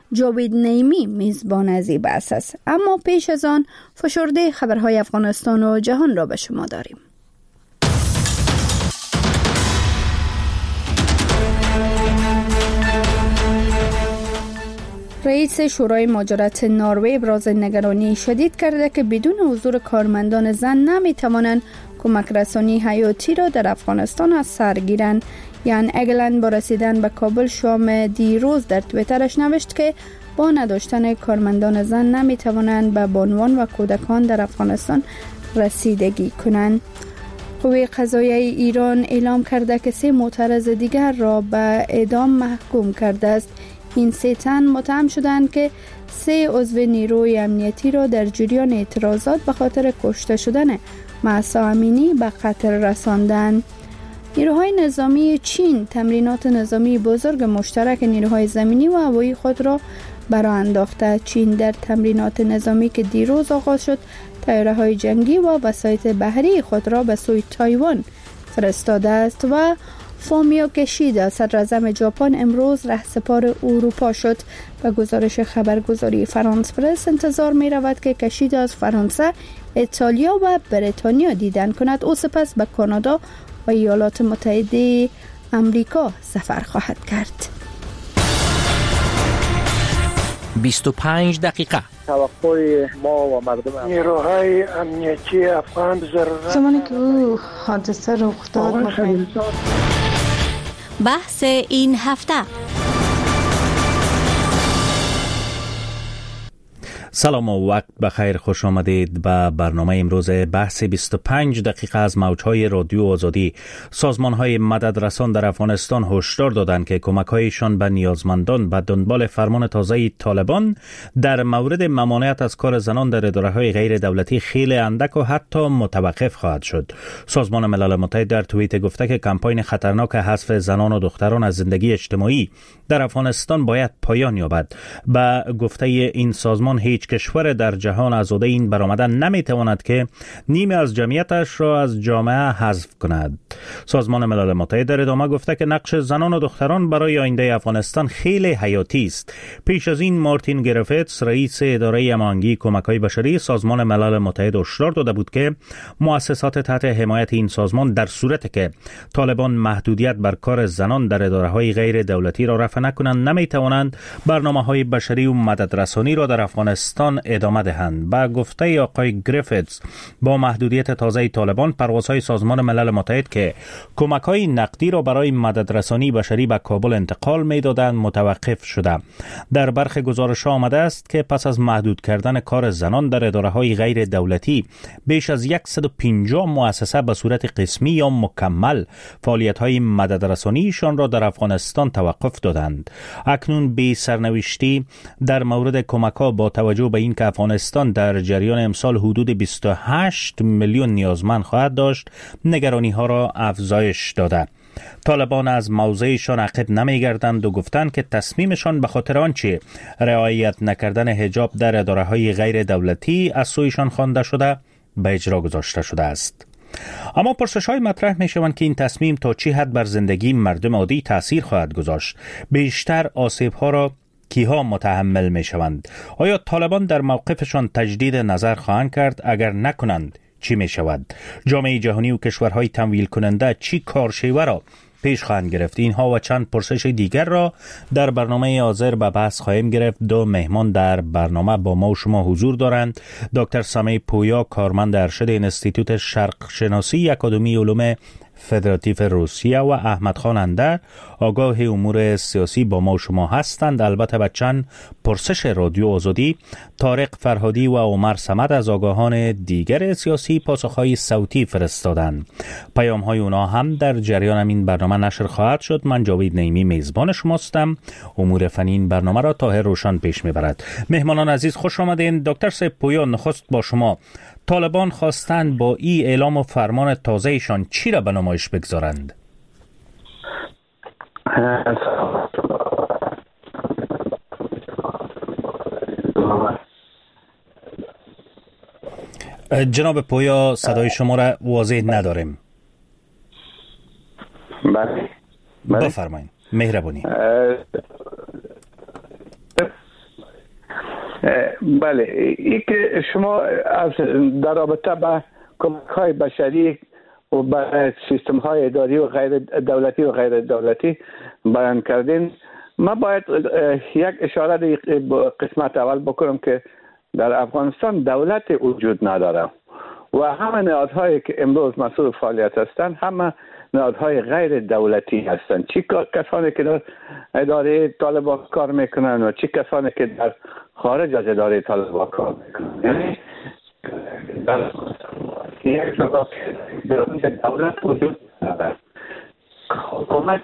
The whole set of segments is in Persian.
جاوید نیمی میزبان از این بحث است. اما پیش از آن فشرده خبرهای افغانستان و جهان را به شما داریم. رئیس شورای مهاجرت نروژ ابراز نگرانی شدید کرده که بدون حضور کارمندان زن نمیتوانند کمک رسانی حیاتی را در افغانستان از سر گیرند. یان اگلند با رسیدن به کابل شام دیروز در توییترش نوشت که با نداشتن کارمندان زن نمیتوانند به بانوان و کودکان در افغانستان رسیدگی کنند. قوه قضاییه ایران اعلام کرده که 3 معترض دیگر را به اعدام محکوم کرده است. این 3 تن متهم شدند که 3 عضو نیروی امنیتی را در جریان اعتراضات به خاطر کشته شدن مهسا امینی به قتل رساندند. نیروهای نظامی چین تمرینات نظامی بزرگ مشترک نیروهای زمینی و هوایی خود را برآ انداخته. چین در تمرینات نظامی که دیروز آغاز شد، طیاره‌های جنگی و وسایط بحری خود را به سوی تایوان فرستاده است و فومیو کشیدا صدراعظم ژاپن امروز رهسپار اروپا شد. به گزارش خبرگزاری فرانس پرس انتظار می رود که کشیدا از فرانسه، ایتالیا و بریتانیا دیدن کند. او سپس به کانادا و ایالات متحده آمریکا سفر خواهد کرد. 25 دقیقه توقع ما و مردم نیروهای امنیتی افغان ضرورت زمانی که او حادثه رخ داد بحث این هفته. سلام و وقت بخیر، خوش آمدید به برنامه امروز بحث 25 دقیقه از موجهای رادیو آزادی. سازمان‌های مددرسان در افغانستان هشدار دادند که کمک‌هایشان به نیازمندان به دنبال فرمان تازه طالبان در مورد ممانعت از کار زنان در اداره‌های غیر دولتی خیلی اندک و حتی متوقف خواهد شد. سازمان ملل متحد در توییت گفته که کمپاین خطرناک حذف زنان و دختران از زندگی اجتماعی در افغانستان باید پایان یابد. به گفته این سازمان هیچ کشور در جهان آزاده این برآمدن نمیتواند که نیمه از جمعیتش را از جامعه حذف کند. سازمان ملل متحد در ادامه گفته که نقش زنان و دختران برای آینده افغانستان خیلی حیاتی است. پیش از این مارتین گریفیتس رئیس اداره هماهنگی کمک‌های بشری سازمان ملل متحد هشدار داده بود که مؤسسات تحت حمایت این سازمان در صورتی که طالبان محدودیت بر کار زنان در اداره‌های غیر دولتی را رفع نکنند نمیتوانند برنامه‌های بشری و مددرسانی را در افغانستان ادامه دهند. با گفته آقای گریفیتس با محدودیت تازه طالبان پروازهای سازمان ملل متحد که کمک‌های نقدی را برای مددرسانی بشری به کابل انتقال می‌دادند متوقف شده. در برخی گزارش‌ها آمده است که پس از محدود کردن کار زنان در اداره‌های غیر دولتی بیش از 150 مؤسسه به صورت قسمی یا مکمل فعالیت‌های مددرسانیشان را در افغانستان توقف دادند. اکنون بی سرنوشتی در مورد کمک‌ها با توجه به این که افغانستان در جریان امسال حدود 28 میلیون نیازمند خواهد داشت، نگرانی ها را افزایش داده. طالبان از موضعشان عقب نمیگردند و گفتند که تصمیمشان به خاطر آنچه رعایت نکردن حجاب در اداره‌های غیر دولتی از سویشان خوانده شده به اجرا گذاشته شده است. اما پرسش‌های مطرح می‌شوند که این تصمیم تا چه حد بر زندگی مردم عادی تأثیر خواهد گذاشت. بیشتر آسیب‌ها را کیها متحمل می‌شوند؟ آیا طالبان در موقفشان تجدید نظر خواهند کرد؟ اگر نکنند چی می‌شود؟ جامعه جهانی و کشورهای تمویل کننده چی کارشیوه را پیش خواهند گرفت؟ اینها و چند پرسش دیگر را در برنامه حاضر به بحث خواهیم گرفت. 2 مهمان در برنامه با ما و شما حضور دارند. دکتر سمی پویا، کارمند ارشد انستیتوت شرق شناسی اکادمی علوم فدراتیو روسیه و احمد خان اندر، آگاه امور سیاسی با ما و شما هستند. البته به چند پرسش رادیو آزادی طارق فرهادی و عمر صمد از آگاهان دیگر سیاسی پاسخهای صوتی فرستادند. پیام‌های اونا هم در جریان این برنامه نشر خواهد شد. من جاوید نیمی میزبان شماستم. امور فنی این برنامه را طاهر روشن پیش میبرد. مهمانان عزیز خوش آمدین. دکتر سید پویا، نخست با شما. طالبان خواستند با این اعلام و فرمان تازهشان چی را به نمایش بگذارند؟ جناب پویا، صدای شما را واضح نداریم. بله بفرمایید، مهربانی. بله، این که شما از در رابطه با کمک‌های بشری و برای سیستم‌های اداری و غیر دولتی و غیر دولتی بیان کردین، ما باید یک اشاره به قسمت اول بکنم که در افغانستان دولت وجود نداره و همه نهادهایی که امروز مسئول فعالیت هستند همه نهادهای غیر دولتی هستند. چی کسانی که در اداره طالبان کار میکنن و چی کسانی که در خارج از اداره طالبان کار میکنن. یعنی در یک جگاه که دولت وجود نداره، حکومت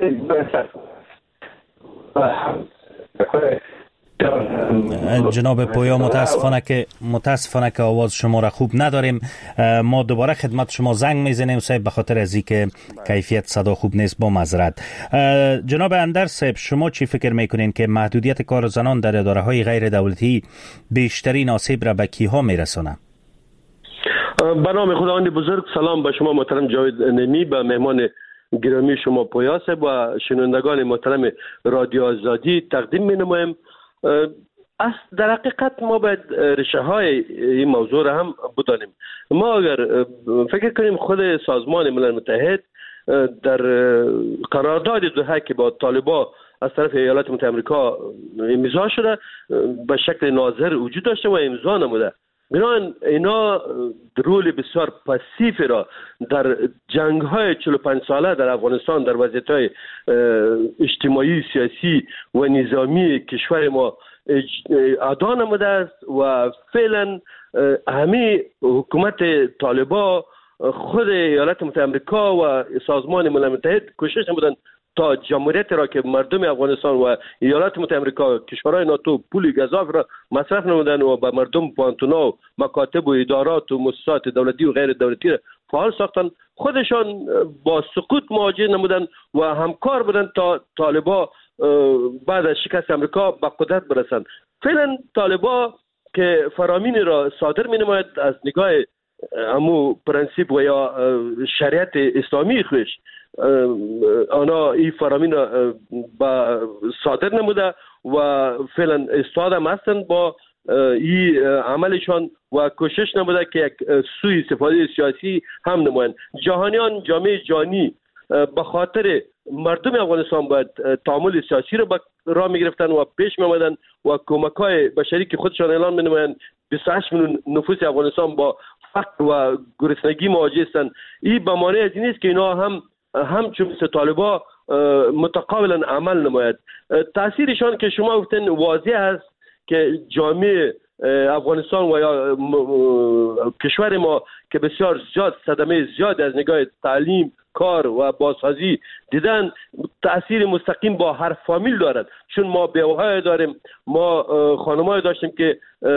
جناب پویا متاسفانه که آواز شما را خوب نداریم. ما دوباره خدمت شما زنگ میزنیم صاحب، به خاطر از اینکه کیفیت صدا خوب نیست، با معذرت. جناب اندر صاحب، شما چی فکر میکنین که محدودیت کار زنان در اداره های غیر دولتی بیشترین آسیب را به کیها میرسونه؟ به نام خداوند بزرگ، سلام به شما محترم جاوید نمی، به مهمان گرامی شما پویا صاحب و شنوندگان محترم رادیو آزادی تقدیم می‌نمایم. در حقیقت ما باید ریشه های این موضوع را هم بدانیم. ما اگر فکر کنیم خود سازمان ملل متحد در قرارداد دوحه که با طالبان از طرف ایالات متحده آمریکا امضا شده به شکل ناظر وجود داشته و امضا نموده، بنابراین اینا رول بسیار پاسیف را در جنگ های 45 ساله در افغانستان در وضعیت های اجتماعی، سیاسی و نظامی کشور ما ادا نموده است و فعلا همه حکومت طالبان، خود ایالات متحده آمریکا و سازمان ملل متحد کوشش نمودند تا جمهوریت را که مردم افغانستان و ایالات متحده آمریکا کشورهای ناتو پول گزاف را مصرف نمودند و به مردم پانتونا و مکاتب و ادارات و مؤسسات دولتی و غیر دولتی را فعال ساختند. خودشان با سقوط مواجه نمودند و همکار بودند تا طالبان بعد از شکست امریکا به قدرت برسند. فعلا طالبان که فرامین را صادر می نماید از نگاه امو پرنسیپ و یا شریعت اسلامی خوش، آنها این فرامین را صادر نموده و فعلا استاد هم هستند با این عملشان و کوشش نموده که یک سوء استفاده سیاسی هم نمایند. جهانیان، جامعه جهانی به خاطر مردم افغانستان باید تعامل سیاسی رو راه می‌گرفتن و پیش می‌آمدن و کمک‌های بشری که خودشان اعلان می‌نمایند 28 میلیون نفوس افغانستان با فقر و گرسنگی مواجه هستند. این به معنی از این نیست که اینا همچون مثل طالبان متقابلا عمل نماید. تاثیرشان که شما گفتن واضح است که جامعه افغانستان و یا کشور ما که بسیار زیاد صدمه زیاد از نگاه تعلیم، کار و بازسازی دیدن، تأثیر مستقیم با هر فامیل دارد. چون ما بیوه‌های داریم، ما خانم‌های داشتیم که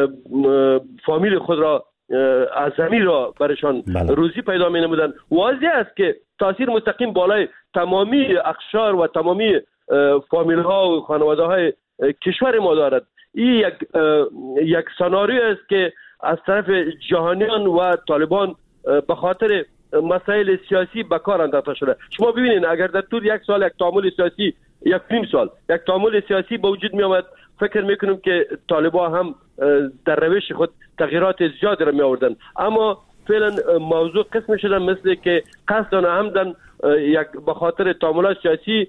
فامیل خود را از زمین را برشان روزی پیدا می نمودن. واضح است که تأثیر مستقیم بالای تمامی اقشار و تمامی فامیل ها و خانواده های کشور ما دارد. این یک سناریو است که از طرف جهانیان و طالبان به خاطر مسائل سیاسی به کار انداخته شده. شما ببینید اگر در طول یک سال یک تعامل سیاسی، یک نیم سال یک تعامل سیاسی به وجود می آمد، فکر میکنم که طالبان هم در روش خود تغییرات زیادی را می آوردن. اما فعلا موضوع قسم شدن مثل که قصداً عمداً یک به خاطر تعاملات سیاسی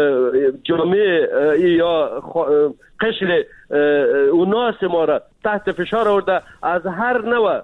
جامعه یا قشر اوناس ما را تحت فشار آورده، از هر نوع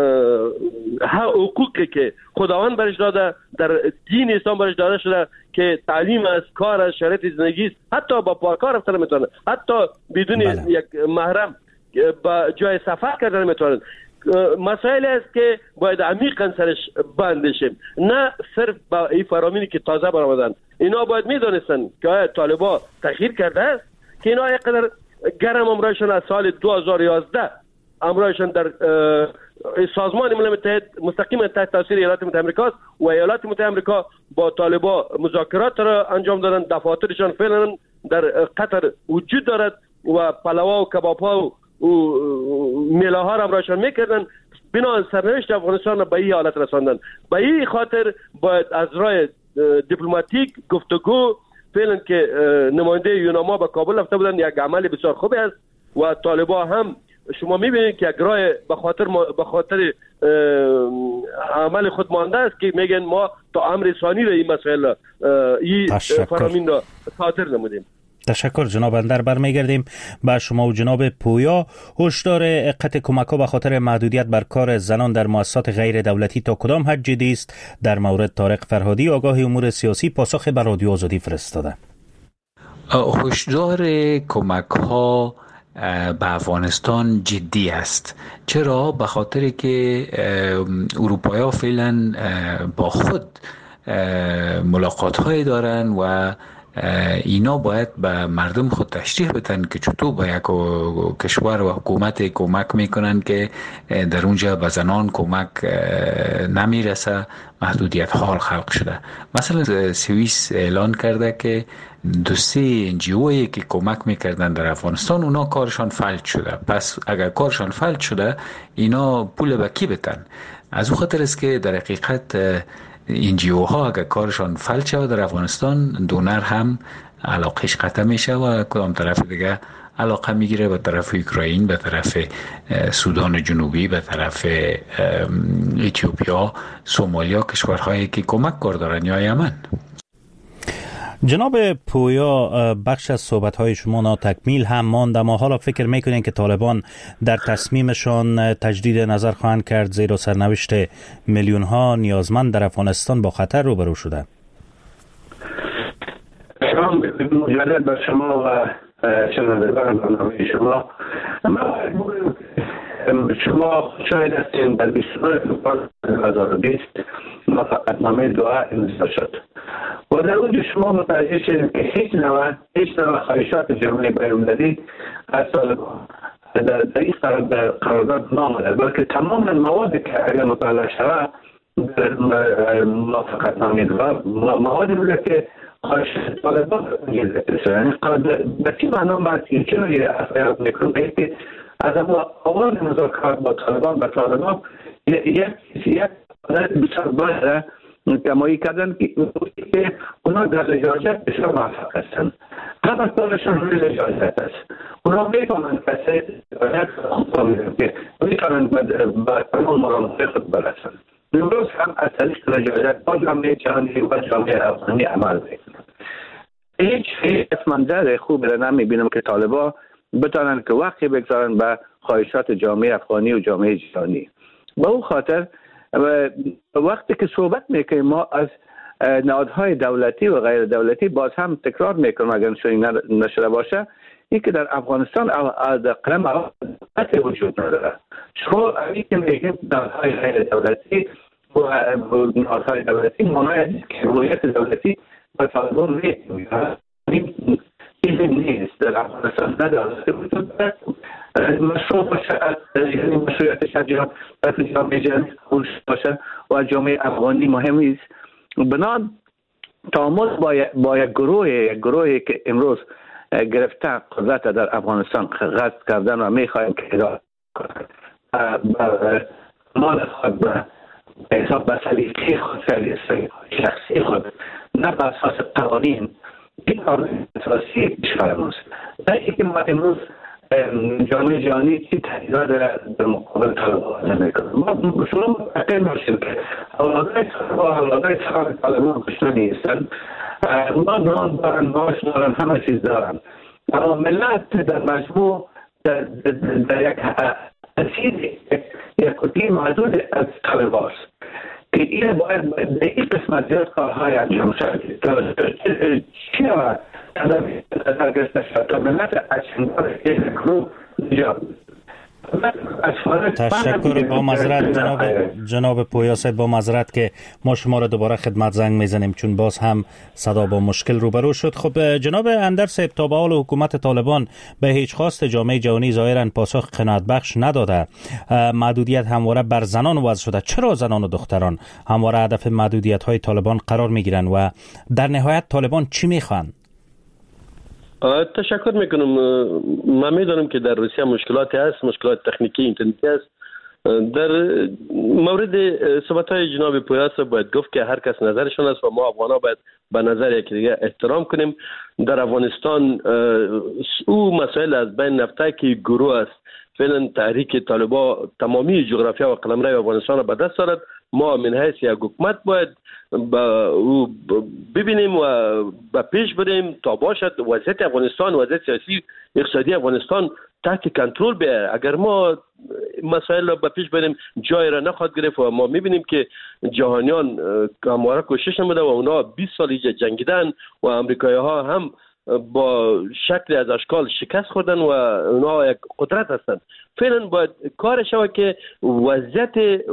حقوقی که خداوند برش داده در دین اسلام برش داده شده که تعلیم از کار از شرایط زندگی است، حتی با پاکار رفتن میتونه، حتی بدون یک محرم با جای سفر کردن میتونه. مسائل است که باید عمیقاً سرش بند شیم، نه صرف با این فرامینی که تازه برآمدن. اینا باید میدونستن که آیا طالبان تغییر کرده است، که اینا یقدر گرم امرایشان از سال 2011 امرایشان در سازمان ملل متحد مستقیما تحت تاثیر ایالات متحده آمریکا و ایالات متحده آمریکا با طالبان مذاکرات را انجام دادن. دفاترشان فعلا در قطر وجود دارد و پلوها و کباب‌ها و میله ها را امرایشان میکردن. بنا سرنوشت افغانستان را به این حالت رساندن. به این خاطر باید از راه دیپلماتیک گفتگو، فعلا که نماینده یوناما به کابل رفته بودن، یک عمل بسیار خوبی است و طالبان هم شما میبینید که یک راه به خاطر عمل خود مانده است که میگن ما تا امر ثانی را این مسائل این فرامین را خاطر نمودیم. تشکر جناب اندر. برمیگردیم به شما و جناب پویا. هشدار قطع کمک‌ها به خاطر محدودیت بر کار زنان در مؤسسات غیر دولتی تا کدام حد جدی است؟ در مورد طارق فرهادی آگاه امور سیاسی پاسخ به رادیو آزادی فرستاده. هشدار کمک‌ها به افغانستان جدی است. چرا؟ به خاطر که اروپایی‌ها فعلا با خود ملاقات‌های دارن و اینا باید به مردم خود تشریح بدن که چطور با یک کشور و حکومت کمک میکنن که در اونجا به زنان کمک نمیرسه، محدودیت حال خلق شده. مثلا سوئیس اعلان کرده که 2 NGO'ای که کمک میکردن در افغانستان اونا کارشان فلج شده. پس اگر کارشان فلج شده اینا پول به کی بدن؟ از اون خاطر است که در حقیقت NGO ها اگر کارشان فلج شود در افغانستان، دونر هم علاقش قطع میشه و کدام طرف دیگه علاقه میگیره، به طرف اوکراین، به طرف سودان جنوبی، به طرف اتیوپیا، سومالیا، کشورهایی که کمک کار دارن، یا یمن. جناب پویا، بخش از صحبت‌های شما ناتکمیل هم ماند، اما حالا فکر می‌کنین که طالبان در تصمیمشان تجدید نظر خواهند کرد، زیرا سرنوشت میلیون‌ها نیازمند در افغانستان با خطر روبرو شده؟ سلام مجدد به شما و شنوندگان برنامه شما. شما شاید هستین در 29 فوریه 2020 موافقتنامه دوحه امضا شد و در اونجا شما متوجه شدید که هیچ نوع خواهشات جامعه بین‌المللی از طالبان در این قرارداد نامده، بلکه تمام موادی که اگر مطالعه شود در موافقتنامه دوحه موادی بوده که خواهشات طالبان یعنی به چی معنا باید که چرا افعال میکنم که از اما آغاز مذاکرات با طالبان یک بسیار باید کمایی کردن که اونا در لجاجت بسیار موفق هستند. هم از دارشان روی لجاجت است. اونا میتونن کسی میتونن به تمام مرامت خود برسن. امروز هم از طریق لجاجت با جامعه جهانی و جامعه افغانی عمل میکنن. هیچ منظر خوب را نمیبینم که طالبان بتانن که وقتی بگذارن به خواهشات جامعه افغانی و جامعه جهانی. با اون خاطر وقتی که صحبت میکنیم ما از نهادهای دولتی و غیر دولتی، باز هم تکرار میکنم اگر شنیده نشده باشه، این که در افغانستان در قلم اول وجود نداره. شما اگه که میگیم نهادهای غیر دولتی و نهادهای دولتی مانای که رویت دولتی به طالبان میگیم چیزی نیست. در افغانستان نداره وجود داره، مشروع باشه، یعنی مشروعیتش از جامعه جهانی باشه و جامعه افغانی مهمی است. بنا تعامل با یک گروهی که امروز گرفته قدرت در افغانستان غصب کردن و میخواهیم که اداره کنند مال خود به حساب به سلیقه خود، شخصی خود، نه به اساس قوانین. این قانون اساسی کشور ماست. نه اینکه ما امروز جامعه جهانی چی تحریرات در مقابل طالبان نمیکنه. ما شما متقل باشید که اولادای طالبان کشته نیستن. ما نان دارن، ماش دارن، همه چیز دارن، اما ملت در مجموع در یک اسیر یک کتلی محدود از طالبان که این باید به این قسمت زیاد کارهای انجام شد. چرا در گرسته شد تا ملت اچندار یک رو نجات تشکر. با معذرت جناب پویا صاحب، با معذرت که ما شما را دوباره خدمت زنگ میزنیم چون باز هم صدا با مشکل روبرو شد. خب جناب اندر صاحب، تا به حال حکومت طالبان به هیچ خواست جامعه جهانی ظاهرا پاسخ قناعت بخش نداده. محدودیت همواره بر زنان وضع شده. چرا زنان و دختران همواره هدف محدودیت های طالبان قرار میگیرن و در نهایت طالبان چی میخوان؟ تشکر میکنم. من میدونم که در روسیه مشکلاتی هست، مشکلات تکنیکی اینترنتی هست در مورد صحبت‌های جناب پویاس باید گفت که هر کس نظرشون است و ما افغان‌ها باید به نظر یکدیگر احترام کنیم. در افغانستان او مسائل از بین رفته که گروه است. فعلا تحریک طالبان تمامی جغرافیا و قلمرو افغانستان را به دست دارد. ما من حیث یک حکومت باید او ببینیم و به پیش بریم تا باشد وضعیت افغانستان، وضعیت سیاسی اقتصادی افغانستان تحت کنترل بیاید. اگر ما مسائل را به پیش بریم جای را نخواهد گرفت و ما میبینیم که جهانیان همواره کوشش نموده و اونا 20 سال جنگیدن و امریکایی ها هم با شکل از اشکال شکست خوردن و اونا یک قدرت هستند. فعلا باید کار شود که وضعیت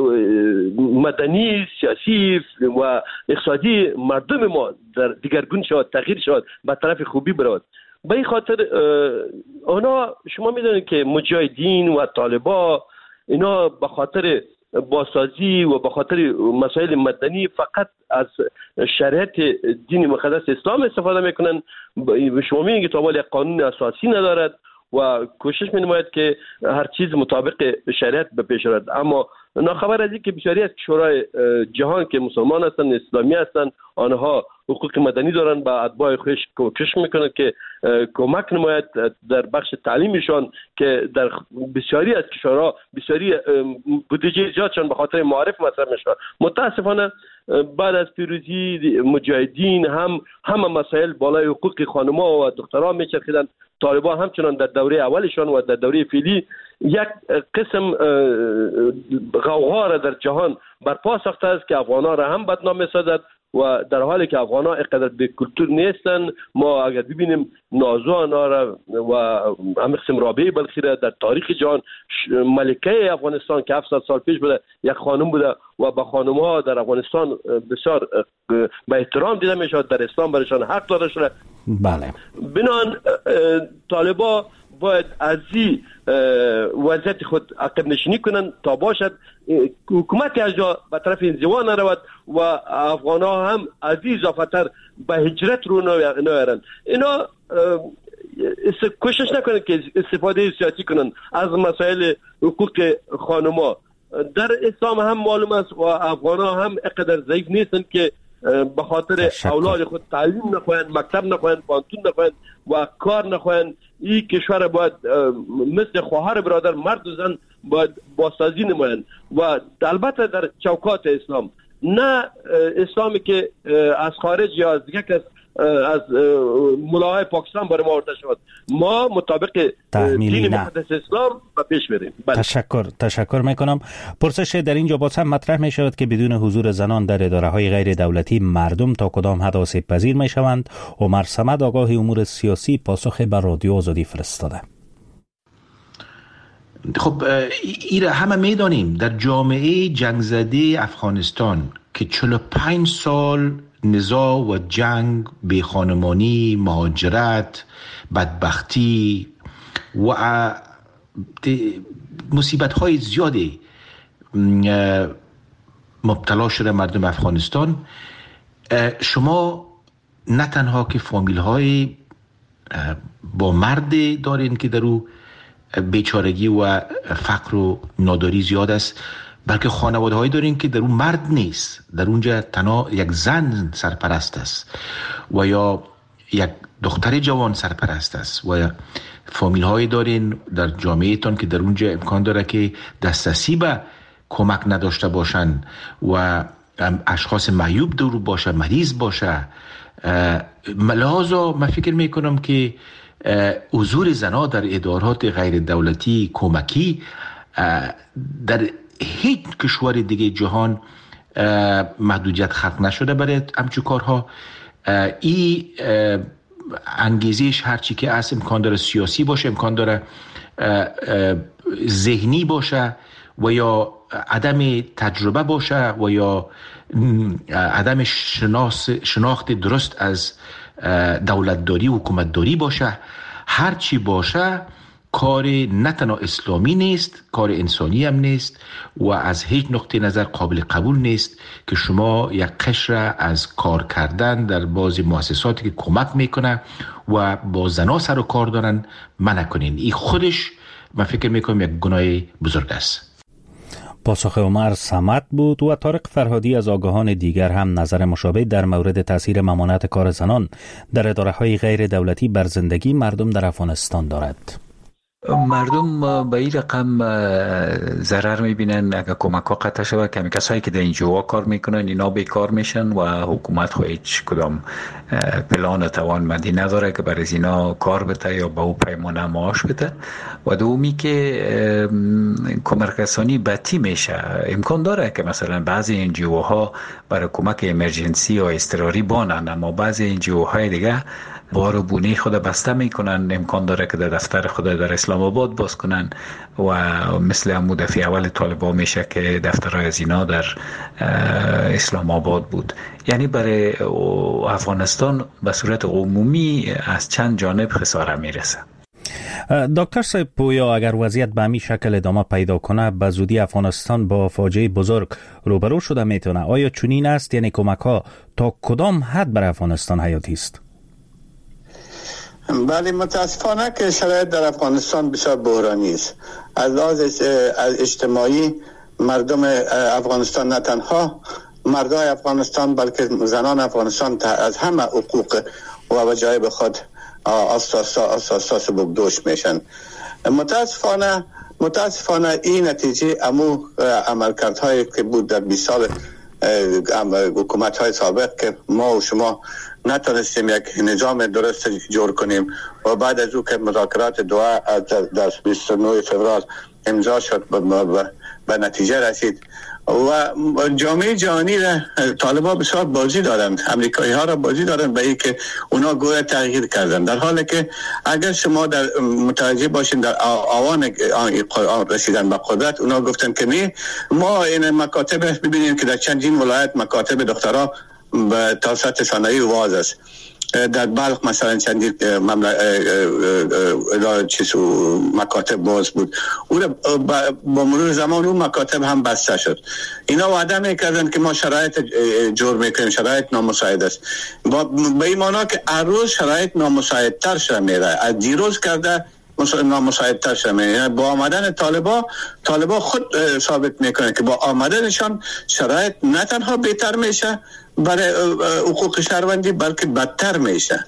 مدنی، سیاسی و اقتصادی مردم ما در دیگرگون شود، تغییر شود، به طرف خوبی برود. به این خاطر اونا شما میدونید که مجاهدین و طالبا اینا به خاطر بازسازی و به خاطر مسائل مدنی فقط از شریعت دین مقدس اسلام استفاده میکنن. شما میگید که طالبان یک قانون اساسی ندارد و کوشش می‌نماید که هر چیز مطابق شریعت به پیش رود. اما ناخبر از این که بسیاری از کشورهای جهان که مسلمان هستند، اسلامی هستند، آنها حقوق مدنی دارند، با اتباع خودش کوشش میکنند که کمک نماید در بخش تعلیمشان که در بسیاری از کشورها بسیاری بودجه زیادشان به خاطر معارف مصرف میشه. متاسفانه بعد از پیروزی مجاهدین همه مسائل بالای حقوق خانم‌ها و دختران میچرخیدند. طالبان همچنان در دوره اولشان و در دوره فعلی یک قسم غوغا را در جهان برپا ساخته است که افغان‌ها را هم بدنام می‌سازد و در حالی که افغان‌ها اینقدر به کلتور نیستند. ما اگر ببینیم نازو آنها را و هم قسم رابعه بلخی را در تاریخ جهان ملکه افغانستان که 700 سال پیش بوده یک خانم بوده و با خانم‌ها در افغانستان بسیار به احترام دیده می‌شود، در اسلام برایشان حق داده شده. بله. بنان طالبان باید از این وضعیت خود عقب نشینی کنند تا باشد حکومت از جا به طرف انزوا نرود و افغان‌ها هم از این اضافتر به هجرت رو نیارند. اینا کوشش نکنند که استفاده سیاسی کنند از مسائل حقوق خانم‌ها. در اسلام هم معلوم است و افغان‌ها هم اینقدر ضعیف نیستند که به خاطر اولاد خود تعلیم نخواهند، مکتب نخواهند، پانتون نخواهند و کار نخواهند. این کشور باید مثل خواهر برادر مرد و زن باید بازسازی نمایند و البته در چوکات اسلام، نه اسلامی که از خارج یا از دیگه کس از ملاهای پاکستان برای ما آورده شد. ما مطابق دین مقدس اسلام و پیش بریم. تشکر میکنم. پرسش در اینجا باز هم مطرح می شود که بدون حضور زنان در اداره های غیر دولتی مردم تا کدام حد آسیب پذیر می شوند. عمر صمد آگاه امور سیاسی پاسخ بر رادیو آزادی فرستاده. خب ایره همه میدانیم در جامعه جنگ زده افغانستان که 45 سال نزاع و جنگ، بیخانمانی، مهاجرت، بدبختی و مصیبت های زیادی مبتلا شده مردم افغانستان. شما نه تنها که فامیل های با مرد دارین که در او بیچارگی و فقر و ناداری زیاد است، بلکه خانواده هایی دارین که در اون مرد نیست، در اونجا تنها یک زن سرپرست است و یا یک دختر جوان سرپرست است و فامیل هایی دارین در جامعه تان که در اونجا امکان داره که دسترسی به کمک نداشته باشن و اشخاص معیوب دور باشه، مریض باشه. لحاظا من فکر میکنم که حضور زنها در ادارات غیر دولتی کمکی در هیچ کشور دیگه جهان محدودیت خلق نشده برای همچون کارها. این انگیزش هرچی که از امکان داره سیاسی باشه، امکان داره ذهنی باشه و یا عدم تجربه باشه و یا عدم شناخت درست از دولتداری و حکومتداری باشه. هرچی باشه کار نه تنها اسلامی نیست، کار انسانی هم نیست و از هیچ نقطه نظر قابل قبول نیست که شما یک قشر از کار کردن در بعضی مؤسساتی که کمک میکنه و با زنا سر و کار دارن منع کنین. این خودش من فکر میکنم یک گناه بزرگ است. پاسخ عمر صمد بود و طارق فرهادی از آگاهان دیگر هم نظر مشابه در مورد تاثیر ممانعت کار زنان در اداره‌های غیر دولتی بر زندگی مردم در افغانستان دارد. مردم به این رقم ضرر میبینن اگر کمک ها قطع شود که کسایی که در اینجا کار میکنن اینا بیکار میشن و حکومت خو هیچ کدام پلان و توانمندی نداره که برای اینا کار بده یا به او پیمانه معاش بده. و دومی که کمک رسانی بطی میشه. امکان داره که مثلا بعضی انجیو ها برای کمک امرجنسی یا اضطراری بانن، اما بعضی انجیو های دیگه بار بونی خود بسته میکنن. امکان داره که در دفتر خود در اسلام آباد باز کنن و مثل همون دفعه اول طالبا میشه که دفترهای از اینا در اسلام آباد بود. یعنی برای افغانستان به صورت عمومی از چند جانب خساره میرسه. دکتر صاحب پویا، اگر وضعیت به همین شکل ادامه پیدا کنه به زودی افغانستان با فاجعه بزرگ روبرو شده میتونه. آیا چنین است؟ یعنی کمک ها تا کدام حد بر افغانستان حیاتی است؟ بله، متاسفانه که شرایط در افغانستان بسیار بحرانی است. از لحاظ اجتماعی مردم افغانستان، نه تنها مردای افغانستان بلکه زنان افغانستان از همه حقوق و وجایب خود اساس بگدوش میشن. متاسفانه این نتیجه امو عملکردهایی که بود در 20 سال حکومت های سابق که ما و شما نتونستیم یک نظام درست جور کنیم و بعد از او که مذاکرات دوحه در 29 فوریه امضا شد به نتیجه رسید و جامعه جهانی را طالبان بسیار بازی دارند، امریکایی ها را بازی دارند به این که اونا گویا تغییر کردن، در حالی که اگر شما در متوجه باشین در آوان رسیدن به قدرت اونا گفتن که نه، ما این مکاتب ببینیم که در چندین ولایت مکاتب دخترها به توسط صنایع واز است. در بلخ مثلا چندین مکاتب باز بود، با مرور زمان اون مکاتب هم بسته شد. اینا وعده میکردن که ما شرایط جور میکنیم، شرایط نامساعد است. به این معنی که هر روز شرایط نامساعدتر شده میره، از دیروز کرده نامساعدتر شده میره. با آمدن طالبا خود ثابت میکنه که با آمدنشان شرایط نه تنها بهتر میشه برای حقوق شهروندی بلکه بدتر میشه.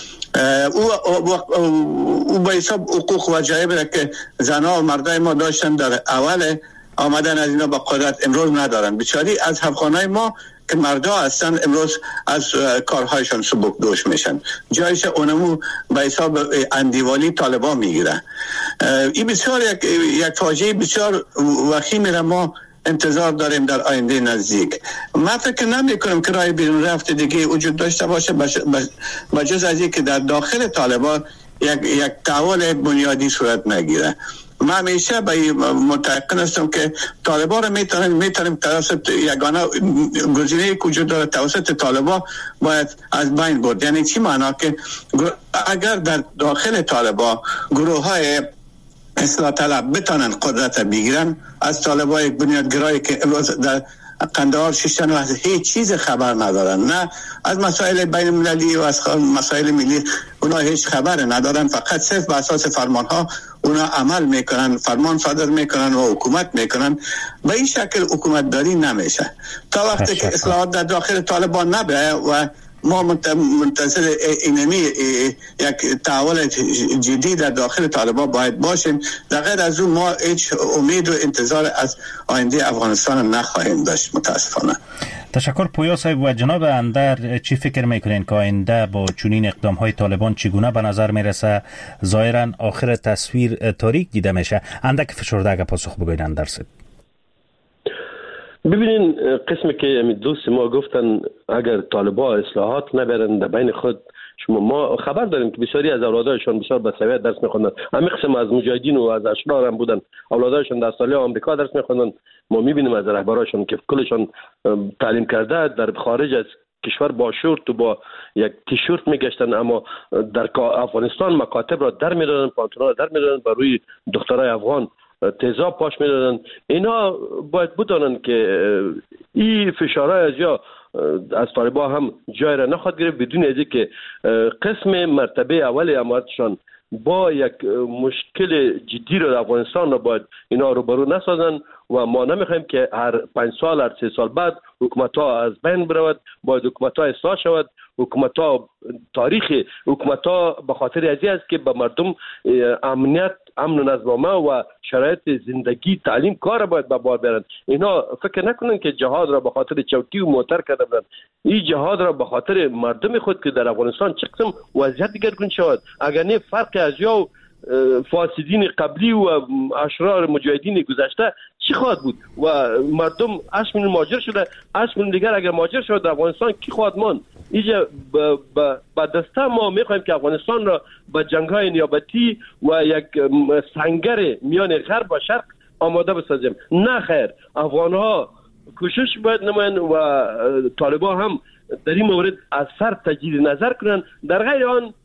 او به حساب حقوق و وجایب که زنها و مردای ما داشتن در اول آمدن از اینا با قدرت امروز ندارن. بیچاری از حفخانهای ما که مردا هستن امروز از کارهایشان سبکدوش میشن، جایش اونمو به حساب اندیوالی طالبان میگیره. این بسیار یک فاجعه بسیار وخیم را ما انتظار داریم در آینده نزدیک. من فکر نمی کنم که راه بیرون رفت دیگه وجود داشته باشه بجز از این که در داخل طالبان یک تحول بنیادی صورت نگیره. من همیشه متعقن هستم که طالبان را میتونیم توسط یگانه گزینه که وجود داره توسط طالبان باید از بین برد. یعنی چی معنی؟ که اگر در داخل طالبان گروه های اصلاح طلب بتانن قدرت بگیرن از طالبای بنیادگرایی که امروز در قندهار ششتن و از هیچ چیز خبر ندارن، نه از مسائل بین المللی و از مسائل ملی اونا هیچ خبر ندارن، فقط صرف به اساس فرمان ها اونا عمل میکنن، فرمان صادر میکنن و حکومت میکنن. به این شکل حکومت داری نمیشه تا وقتی که اصلاحات در داخل طالبان نبره و ما منتظر اینمی یک تحول جدی در داخل طالبان باید باشیم. در غیر از اون ما هیچ امید و انتظار از آینده افغانستان نخواهیم داشت متاسفانه. تشکر پویا صاحب. و جناب اندر چی فکر میکنین که آینده با چنین اقدام های طالبان چگونه به نظر میرسه؟ ظاهرا آخر تصویر تاریک دیده میشه. اندک فشرده اگه پاسخ بگوین اندر صاحب. ببینین قسمی که دوست ما گفتن اگر طالبا اصلاحات نبرن در بین خود، ما خبر داریم که بسیاری از اولادایشان بسیار به سویت درس میخوندن. همین قسم از مجاهدین و از اشرار هم بودن، اولادایشان در سالی آمریکا درس میخوندن. ما میبینیم از رهبراشون که کلشان تعلیم کرده در خارج از کشور با شورت و با یک تیشورت میگشتن، اما در افغانستان مکاتب را در میدادن، پانتونا را در میدادن، بر روی دخترای افغان تیزاب پاش میدادن. اینا باید بدانن که این فشارهای از یا از طالبان هم جای را نخواهد گرفت بدون از که قسم مرتبه اول امارتشان با یک مشکل جدی رو در افغانستان رو باید اینا روبرو نسازن و ما نمیخوایم که هر 5 سال هر 3 سال بعد حکومت ها از بین برود. باید حکومت ها اصلاح شود. حکومت ها تاریخ حکومت ها به خاطر ازی است که به مردم امنیت، امن و نظم و شرایط زندگی، تعلیم، کار باید به بار بیارن. اینا فکر نکنن که جهاد را به خاطر چوکی و موتر کرده بودن. این جهاد را به خاطر مردم خود که در افغانستان چه قسم وضعیت دیگرگون شود. اگر نه فرق از یا فاسدین قبلی و اشرار مجاهدین گذشته چی خواهد بود؟ و مردم 8 میلیون مهاجر شده، 8 میلیون دیگر اگر مهاجر شد در افغانستان کی خواهد ماند؟ اینجا با دسته ما میخوایم که افغانستان را به جنگ‌های نیابتی و یک سنگر میان غرب و شرق آماده بسازیم. نه خیر، افغان‌ها کوشش باید نمایند و طالبان هم در این مورد از سر تجدید نظر کنند. در غیر آن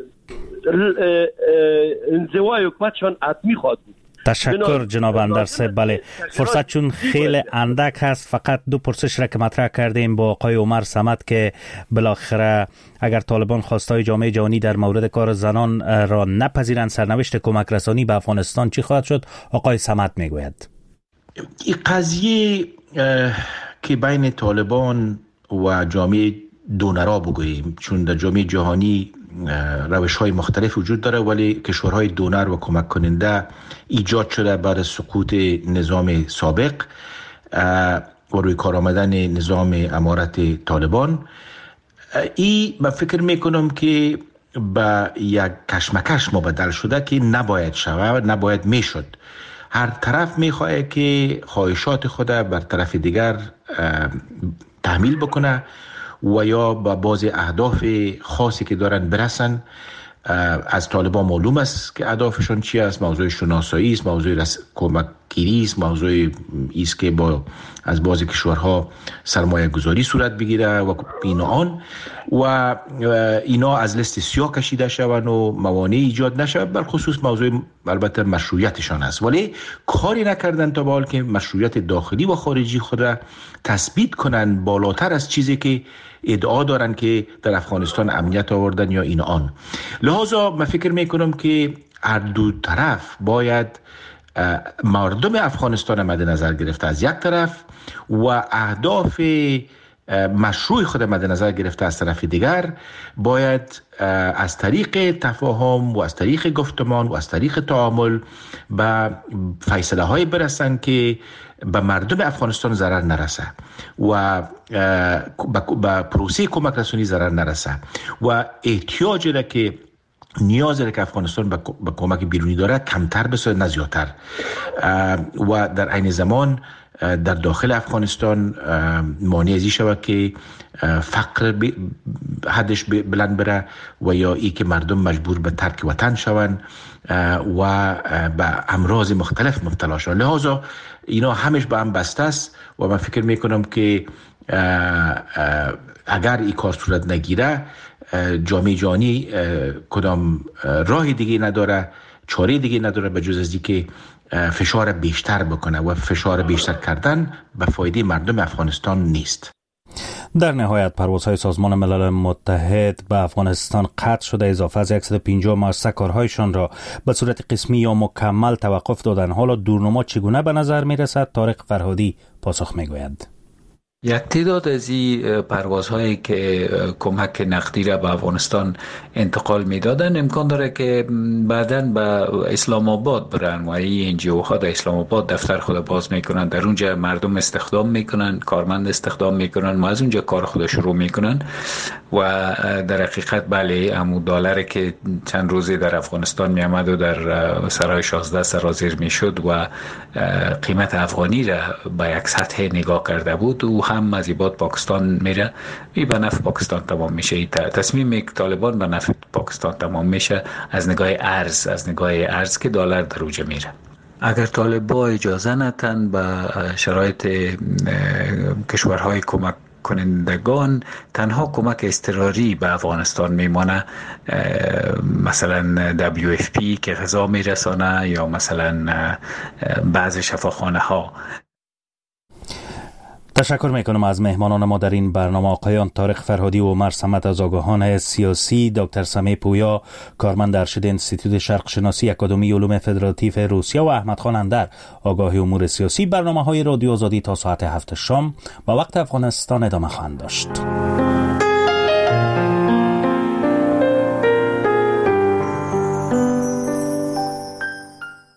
انزوای حکومتشان حتمی خواهد بود. تشکر جناب اندرس. بله، فرصت چون خیلی اندک هست، فقط 2 پرسش را که مطرح کردیم با آقای عمر صمد که بالاخره اگر طالبان خواستای جامعه جهانی در مورد کار زنان را نپذیرند، سرنوشت کمک رسانی به افغانستان چی خواهد شد؟ آقای صمد میگوید این قضیه که بین طالبان و جامعه دونرا بگوییم، چون در جامعه جهانی روش‌های مختلف وجود داره، ولی کشورهای دونر و کمک کننده ایجاد شده بعد از سقوط نظام سابق و روی کار آمدن نظام امارت طالبان. این من فکر میکنم که به یک کشمکش مبدل شده که نباید شود، نباید میشد. هر طرف میخواه که خواهشات خود بر طرف دیگر تحمیل بکنه و یا با بعض اهداف خاصی که دارن برسن. از طالبان معلوم است که اهدافشون چی است. موضوع شناسایی است، موضوع کمک گیری است، موضوع است که با از بعضی کشورها سرمایه گذاری صورت بگیره و اینا از لیست سیاه کشیده شوند و موانع ایجاد نشود. بر خصوص موضوع البته مشروعیتشان است، ولی کاری نکردن تا به حال که مشروعیت داخلی و خارجی خود را تثبیت کنن بالاتر از چیزی که ادعا دارن که در افغانستان امنیت آوردن یا این آن. لذا من فکر میکنم که هر دو طرف باید مردم افغانستان مد نظر گرفته از یک طرف و اهداف مشروع خود مد نظر گرفته از طرف دیگر، باید از طریق تفاهم و از طریق گفتمان و از طریق تعامل به فیصله های برسن که به مردم افغانستان ضرر نرسه و به پروسه کمک رسانی ضرر نرسه و احتیاج را که نیاز را که افغانستان به کمک بیرونی داره کمتر بشه نه زیادتر، و در عین زمان در داخل افغانستان مانع ازی شود که فقر حدش بلند بره و یا ای که مردم مجبور به ترک وطن شوند و به امراض مختلف مبتلا شوند. لذا اینا همش به هم بسته است و من فکر میکنم که اگر این کار صورت نگیره جامعه جهانی کدام راه دیگه نداره، چاره دیگه نداره به جز از اینکه فشار بیشتر بکنه و فشار بیشتر کردن به فایده مردم افغانستان نیست. در نهایت پروازهای سازمان ملل متحد به افغانستان قطع شده. اضافه از 150 مؤسسه کارهایشان را به صورت قسمی یا مکمل توقف دادن. حالا دورنما چگونه به نظر می رسد؟ طارق فرهادی پاسخ می گوید. یک تعداد از این پروازهایی که کمک نقدی را به افغانستان انتقال میدادن امکان داره که بعداً به اسلام آباد برن و این NGO ها در اسلام آباد دفتر خود باز میکنن، در اونجا مردم استخدام میکنن، کارمند استخدام میکنن و از اونجا کار خود شروع میکنن و در حقیقت بله امو دلار که چند روزی در افغانستان میامد و در سرای 16 سرازیر میشد و قیمت افغانی را به یک سطح نگاه کرده بود و هم از ایباد پاکستان میره، این به نفع پاکستان تمام میشه. تصمیم طالبان به نفع پاکستان تمام میشه از نگاه ارز که دلار در اوج میره. اگر طالبان اجازه ندن به شرایط کشورهای کمک کنندگان تنها کمک اضطراری به افغانستان میمانه، مثلا WFP که غذا میرسانه یا مثلا بعض شفاخانه ها. تشکر میکنم از مهمانان ما در این برنامه، آقایان طارق فرهادی و عمر صمد از آگاهان سیاسی، دکتر سمیع پویا کارمند ارشد انستیتوت شرق شناسی اکادمی علوم فدراتیو روسیه و احمد خان اندر آگاه امور سیاسی. برنامه‌های رادیو آزادی تا ساعت 7 شام با وقت افغانستان ادامه خواهند داشت.